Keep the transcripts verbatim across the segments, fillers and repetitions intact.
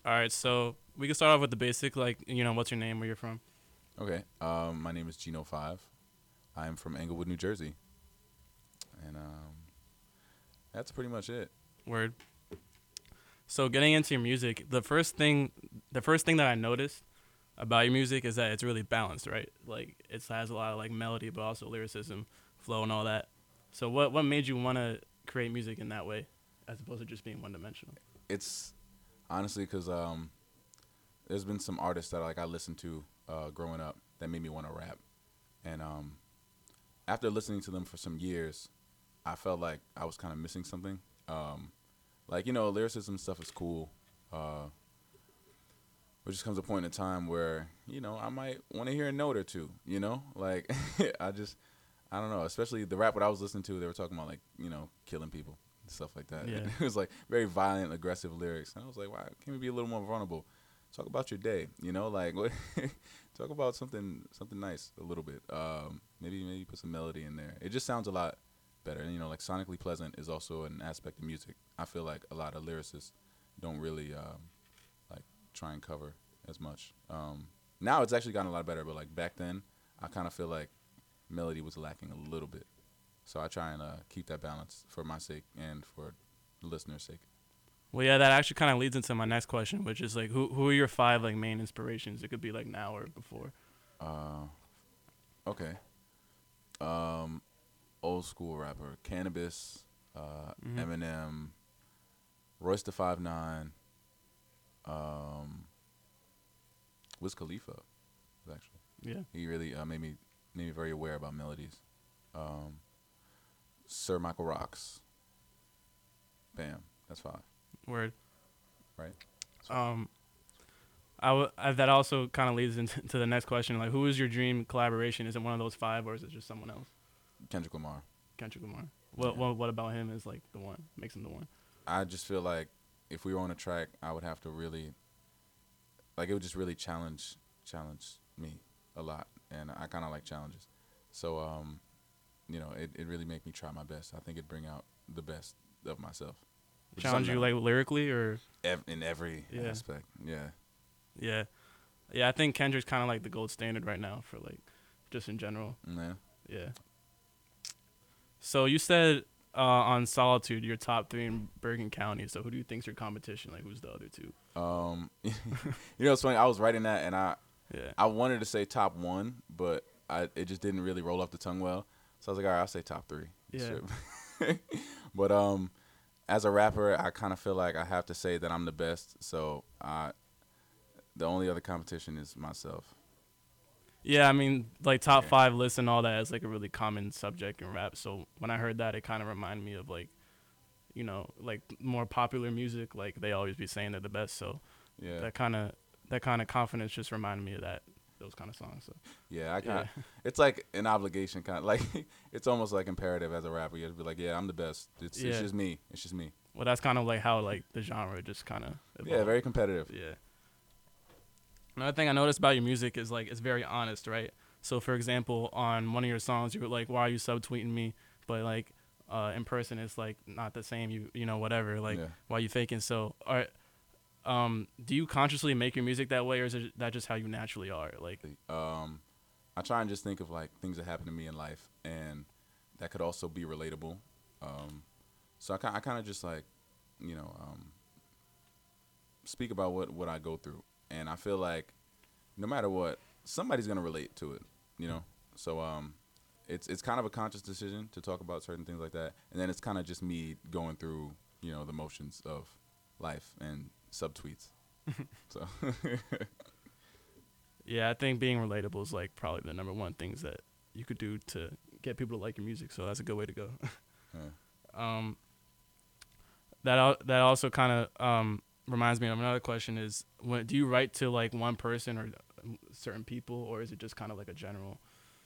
All right, so we can start off with the basic, like you know, what's your name, where you're from. Okay. Um, my name is Gino Five. I am from Englewood, New Jersey, and um, that's pretty much it. Word. So getting into your music, the first thing, the first thing that I noticed about your music is that it's really balanced, right? Like it has a lot of like melody, but also lyricism, flow, and all that. So what what made you want to create music in that way, as opposed to just being one dimensional? It's honestly because um, there's been some artists that like I listened to uh, growing up that made me want to rap, and um, after listening to them for some years, I felt like I was kind of missing something. Um, like you know, lyricism stuff is cool. Uh, But just comes a point in time where, you know, I might want to hear a note or two, you know? Like, I just, I don't know. Especially the rap what I was listening to, they were talking about, like, you know, killing people and stuff like that. Yeah. It was, like, very violent, aggressive lyrics. And I was like, wow, can we be a little more vulnerable? Talk about your day, you know? Like, what, talk about something something nice a little bit. Um, maybe maybe put some melody in there. It just sounds a lot better. And, you know, like, sonically pleasant is also an aspect of music. I feel like a lot of lyricists don't really, um, like, try and cover as much. Um, now it's actually gotten a lot better, but like back then, I kind of feel like melody was lacking a little bit. So I try and uh, keep that balance for my sake and for the listener's sake. Well, yeah, that actually kind of leads into my next question, which is like, who who are your five like main inspirations? It could be like now or before. Uh, okay. Um, old school rapper, Cannabis, uh, Mm-hmm. Eminem, Royce the Five Nine, um, Wiz Khalifa, actually. Yeah. He really uh, made me made me very aware about melodies. Um, Sir Michael Rocks. Bam, that's five, Word. right? Um, I, w- I that also kind of leads into to the next question. Like, who is your dream collaboration? Is it one of those five, or is it just someone else? Kendrick Lamar. Kendrick Lamar. What Yeah. what what about him is like the one makes him the one? I just feel like if we were on a track, I would have to really, like, it would just really challenge challenge me a lot, and I kind of like challenges. So, um, you know, it it really make me try my best. I think it'd bring out the best of myself. Which is Challenge you something like lyrically or that- ev- in every Yeah. aspect. Yeah. yeah, yeah. I think Kendrick's kind of like the gold standard right now for like just in general. Yeah. Yeah. So you said uh, on Solitude your top three in Bergen County. So who do you think's your competition? Like who's the other two? Um, you know, it's funny. I was writing that, and I Yeah. I wanted to say top one, but I it just didn't really roll off the tongue well. So I was like, all right, I'll say top three. Yeah. Sure. But um, as a rapper, I kind of feel like I have to say that I'm the best. So I, the only other competition is myself. Yeah, I mean, like top Yeah. five lists and all that is like a really common subject in rap. So when I heard that, it kind of reminded me of like, you know, like more popular music. Like they always be saying they're the best. So Yeah. that kind of that kind of confidence just reminded me of that those kind of songs. So Yeah, I kind yeah, it's like an obligation kind of like it's almost like imperative as a rapper. You have to be like, yeah, I'm the best. It's Yeah. it's just me. It's just me. well, that's kind of like how like the genre just kind of Yeah, very competitive. yeah. Another thing I noticed about your music is like it's very honest, right? So for example, on one of your songs, you were like, "Why are you subtweeting me?" But like uh, in person, it's like not the same. You you know whatever. Like Yeah. why you faking? So are um do you consciously make your music that way, or is it that just how you naturally are? Like Um, I try and just think of like things that happen to me in life, and that could also be relatable. Um, so I kind I kind of just like, you know, um, speak about what what I go through, and I feel like no matter what, somebody's gonna relate to it, you know. So um, it's it's kind of a conscious decision to talk about certain things like that, and then it's kind of just me going through, you know, the motions of life and subtweets. So yeah, I think being relatable is like probably the number one things that you could do to get people to like your music. So that's a good way to go. yeah. Um, that al- that also kind of um, reminds me of another question: is when do you write to like one person or um, certain people, or is it just kind of like a general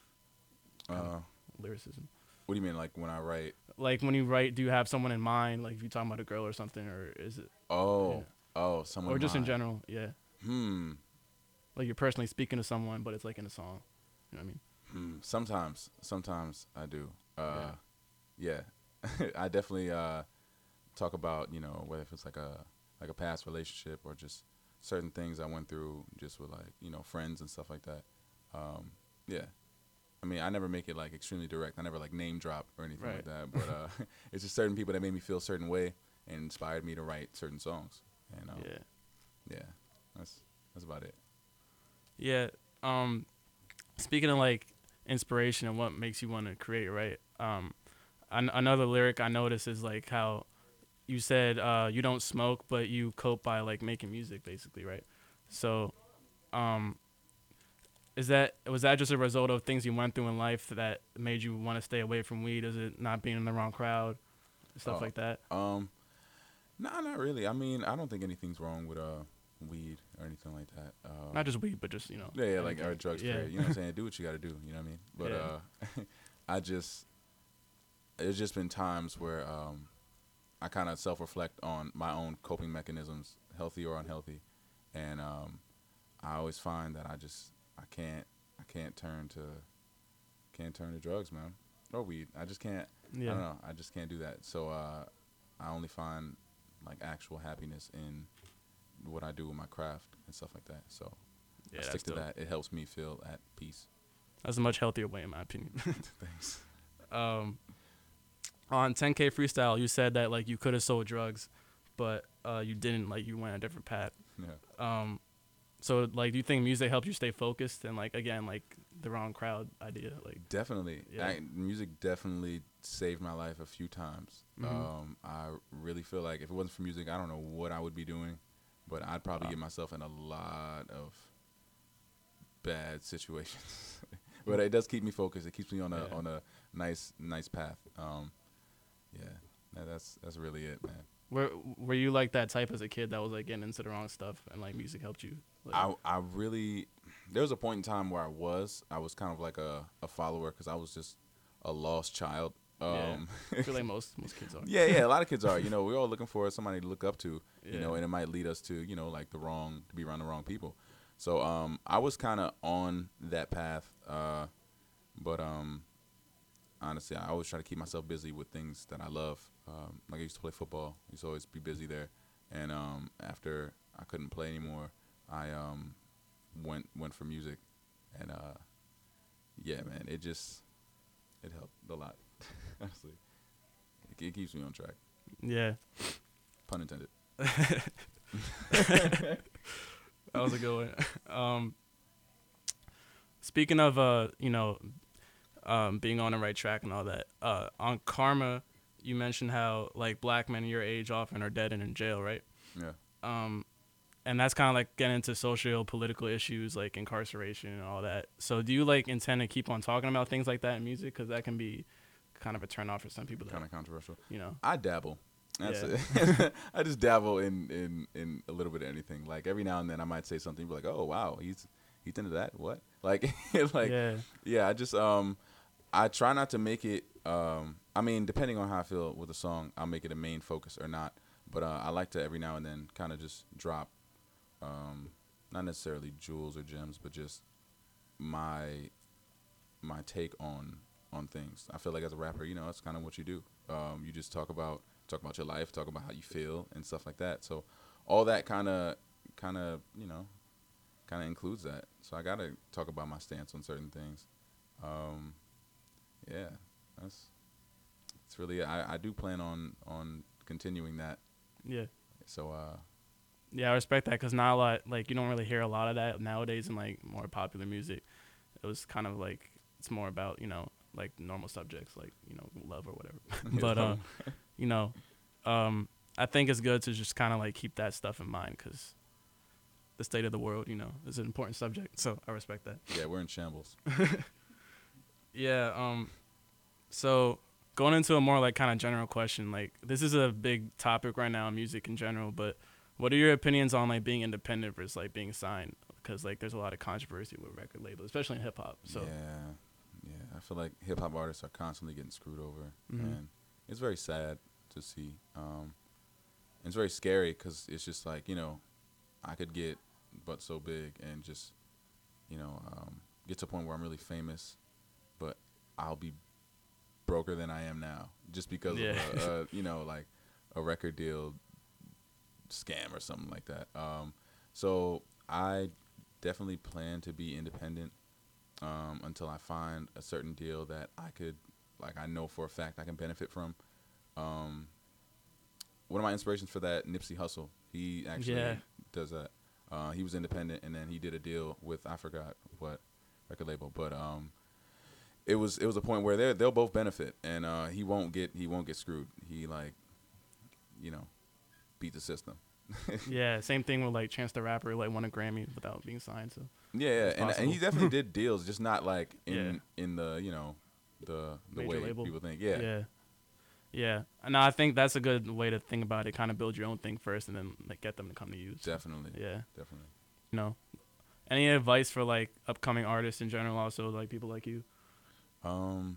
Uh, lyricism? what do you mean, like when I write? Like when you write, do you have someone in mind? Like if you're talking about a girl or something, or is it, Oh, Yeah. oh, someone. or just in mind. general? Yeah, Hmm. like you're personally speaking to someone, but it's like in a song. You know what I mean? Hmm. Sometimes, sometimes I do. Uh, yeah, I definitely uh talk about, you know, whether if it's like a like a past relationship or just certain things I went through just with like you know friends and stuff like that. Um, yeah, I mean I never make it like extremely direct. I never like name drop or anything Right. like that. But uh, it's just certain people that made me feel a certain way and inspired me to write certain songs. And um, Yeah. yeah, that's that's about it. Yeah. Um, speaking of like inspiration and what makes you want to create, right? Um, an- another lyric I noticed is like how you said uh, you don't smoke, but you cope by like making music, basically, right? So, um, is that was that just a result of things you went through in life that made you want to stay away from weed? Is it not being in the wrong crowd, stuff Oh, like that? Um, nah, not really. I mean, I don't think anything's wrong with uh weed or anything like that. Um, Not just weed, but just you know. yeah, yeah, like anything. our drugs, Yeah. period. You know what I'm saying? Do what you got to do. You know what I mean? But Yeah. uh, I just there's just been times where um, I kind of self-reflect on my own coping mechanisms, healthy or unhealthy, and um, I always find that I just I can't I can't turn to can't turn to drugs, man, or weed. I just can't. Yeah. I don't know. I just can't do that. So uh, I only find like actual happiness in what I do with my craft and stuff like that. So Yeah, I that's stick to dope. that. It helps me feel at peace. That's a much healthier way, in my opinion. Thanks. um, on ten K Freestyle, you said that like you could have sold drugs, but uh, you didn't. Like you went a different path. Yeah. Um, so like, do you think music helped you stay focused and like again like the wrong crowd idea? Like, Definitely. Yeah. I, music definitely saved my life a few times. Mhm. Um, I really feel like if it wasn't for music, I don't know what I would be doing, but I'd probably Wow. get myself in a lot of bad situations. But it does keep me focused. It keeps me on a Yeah. on a nice nice path. Um, yeah, that- that's that's really it, man. were were you like that type as a kid that was like getting into the wrong stuff and like music helped you? Like, I I really there was a point in time where I was I was kind of like a, a follower because I was just a lost child. Um, I feel like most most kids are. yeah, yeah, a lot of kids are. You know, we're all looking for somebody to look up to. You Yeah. know, and it might lead us to you know like the wrong to be around the wrong people. So um, I was kind of on that path, uh, but um, honestly, I always try to keep myself busy with things that I love. Um, like I used to play football. I used to always be busy there. And um, after I couldn't play anymore, I um, went went for music. And uh, yeah, man, it just it helped a lot. Honestly, it, it keeps me on track. Yeah. Pun intended. That was a good one. Um, speaking of, uh, you know, um, being on the right track and all that, uh, on Karma, you mentioned how like black men your age often are dead and in jail, right? Yeah. Um, and that's kind of like getting into social political issues like incarceration and all that. So do you like intend to keep on talking about things like that in music? Because that can be kind of a turn off for some people. That, Kind of controversial. you know. I dabble. That's Yeah. it. I just dabble in, in, in a little bit of anything. Like every now and then I might say something, be like, "Oh wow, he's he's into that." What? Like like yeah. yeah. I just um I try not to make it. Um, I mean, depending on how I feel with a song, I'll make it a main focus or not. But uh, I like to every now and then kind of just drop, um, not necessarily jewels or gems, but just my my take on on things. I feel like as a rapper, you know, that's kind of what you do. Um, you just talk about talk about your life, talk about how you feel and stuff like that. So all that kind of kind of you know kind of includes that. So I gotta talk about my stance on certain things. Um, yeah, that's it's really it. I, I do plan on on continuing that. Yeah. So uh, Yeah, I respect that because not a lot, like, you don't really hear a lot of that nowadays in, like, more popular music. It was kind of, like, it's more about, you know, like, normal subjects, like, you know, love or whatever. But, uh, you know, um, I think it's good to just kind of, like, keep that stuff in mind because the state of the world, you know, is an important subject. So I respect that. yeah, we're in shambles. Yeah, um, so going into a more, like, kind of general question, like, this is a big topic right now in music in general, but what are your opinions on, like, being independent versus, like, being signed? Because, like, there's a lot of controversy with record labels, especially in hip-hop. So Yeah, yeah. I feel like hip hop artists are constantly getting screwed over, Mhm. and it's very sad to see. Um, it's very scary because it's just like you know, I could get but so big and just you know um, get to a point where I'm really famous, but I'll be broker than I am now just because Yeah. of a, a you know like a record deal scam or something like that. Um, So I definitely plan to be independent um, until I find a certain deal that I could, like, I know for a fact I can benefit from. Um, one of my inspirations for that, Nipsey Hussle, he actually Yeah. does that. Uh, he was independent, and then he did a deal with, I forgot what record label, but um, it was it was a point where they they'll both benefit, and uh, he won't get he won't get screwed. He like, you know, beat the system. Yeah, same thing with like Chance the Rapper, like won a Grammy without being signed. So Yeah, yeah, and, and he possible. definitely did deals, just not like in Yeah. in the you know the the Major way label. people think. Yeah, yeah, yeah. And I think that's a good way to think about it. Kind of build your own thing first, and then like get them to come to you. So, definitely, yeah. definitely. You know, any advice for like upcoming artists in general? Also, like people like you. Um,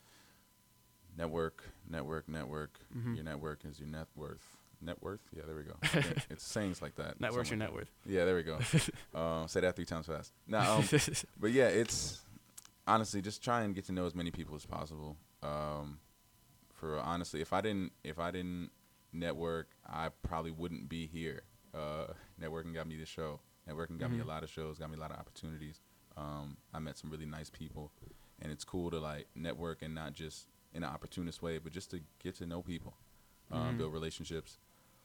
network, network, network. Mhm. Your network is your net worth. Net worth? Yeah, there we go. I think it's sayings like that. Network's your something net like worth. that. Yeah, there we go. um, say that three times fast. Now, um, but yeah, it's honestly just try and get to know as many people as possible. Um, for honestly, if I didn't, if I didn't network, I probably wouldn't be here. Uh, networking got me the show. Networking got me a Mhm. lot of shows, got me a lot of opportunities. Um, I met some really nice people, and it's cool to like network and not just in an opportunist way, but just to get to know people, um, Mhm. build relationships.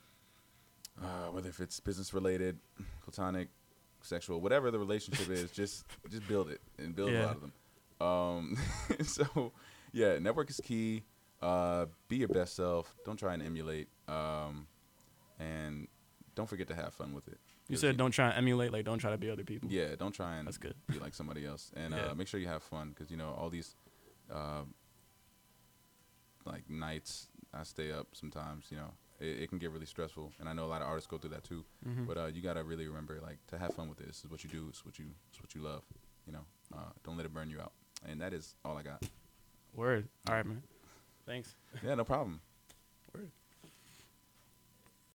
Uh, whether if it's business related, platonic, sexual, whatever the relationship is, just just build it and build a Yeah. lot of them. Um, so yeah, network is key. Uh, be your best self. Don't try and emulate. Um, and don't forget to have fun with it. You 'Cause said don't try and emulate, like don't try to be other people. Yeah, don't try and That's good. be like somebody else, and Yeah. uh, make sure you have fun because you know all these uh, like nights I stay up sometimes. You know it, it can get really stressful, and I know a lot of artists go through that too. Mhm. But uh, you gotta really remember like to have fun with it. This is what you do. It's what you it's what you love. You know, uh, don't let it burn you out. And that is all I got. Word. All right, man. Thanks. Yeah, no problem. Word.